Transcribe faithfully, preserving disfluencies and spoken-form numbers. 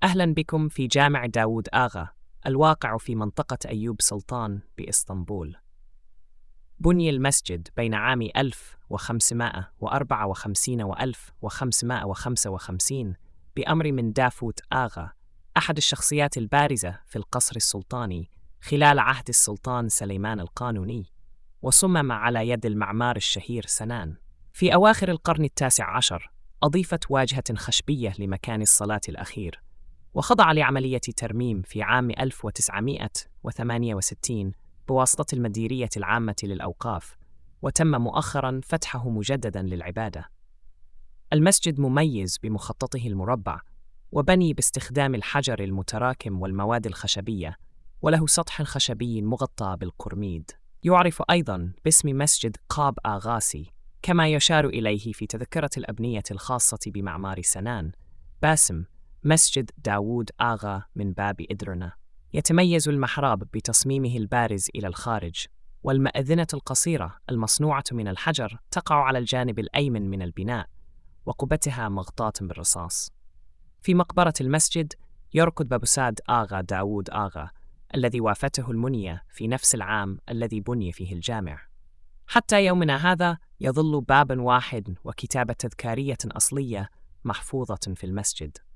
أهلا بكم في جامع داوود آغا الواقع في منطقة أيوب سلطان بإسطنبول. بني المسجد بين عام ألف وخمسمائة وأربعة وخمسين و ألف وخمسمائة وخمسة وخمسين بأمر من دافوت آغا، أحد الشخصيات البارزة في القصر السلطاني خلال عهد السلطان سليمان القانوني، وصمم على يد المعمار الشهير سنان. في أواخر القرن التاسع عشر أضيفت واجهة خشبية لمكان الصلاة الأخير، وخضع لعملية ترميم في عام ألف وتسعمائة وثمانية وستين بواسطة المديرية العامة للأوقاف، وتم مؤخراً فتحه مجدداً للعبادة. المسجد مميز بمخططه المربع، وبني باستخدام الحجر المتراكم والمواد الخشبية، وله سطح خشبي مغطى بالقرميد. يعرف أيضاً باسم مسجد قاب آغاسي، كما يشار إليه في تذكرة الأبنية الخاصة بمعمار سنان باسم مسجد داوود آغا من باب إدرنا. يتميز المحراب بتصميمه البارز إلى الخارج، والمأذنة القصيرة المصنوعة من الحجر تقع على الجانب الأيمن من البناء، وقبتها مغطاة بالرصاص. في مقبرة المسجد يركض بابوساد آغا داوود آغا الذي وافته المنية في نفس العام الذي بني فيه الجامع. حتى يومنا هذا يظل باباً واحد وكتابة تذكارية أصلية محفوظة في المسجد.